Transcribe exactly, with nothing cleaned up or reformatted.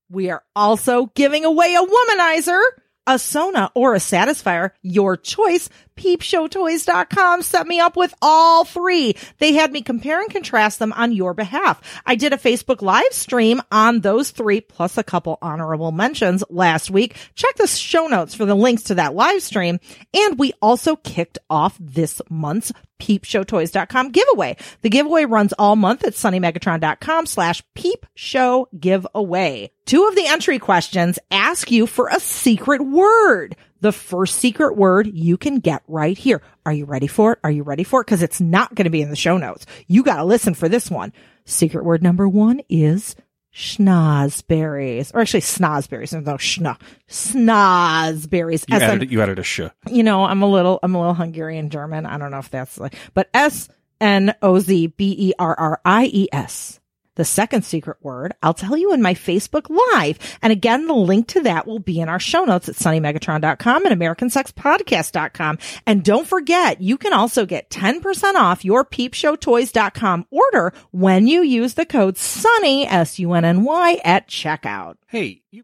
We are also giving away a womanizer, a Sona, or a Satisfier, your choice. peep show toys dot com set me up with all three. They had me compare and contrast them on your behalf. I did a Facebook live stream on those three, plus a couple honorable mentions last week. Check the show notes for the links to that live stream. And we also kicked off this month's peep show toys dot com giveaway. The giveaway runs all month at sunny megatron dot com slash peep show giveaway. Two of the entry questions ask you for a secret word. The first secret word you can get right here. Are you ready for it? Are you ready for it? Because it's not going to be in the show notes. You got to listen for this one. Secret word number one is schnozberries, or actually snozberries. No, schna, snozberries. You added, you added a sh. You know, I'm a little, I'm a little Hungarian German. I don't know if that's like, but S N O Z B E R R I E S. The second secret word, I'll tell you in my Facebook Live. And again, the link to that will be in our show notes at sunny megatron dot com and american sex podcast dot com. And don't forget, you can also get ten percent off your peep show toys dot com order when you use the code SUNNY, S U N N Y, at checkout. Hey, you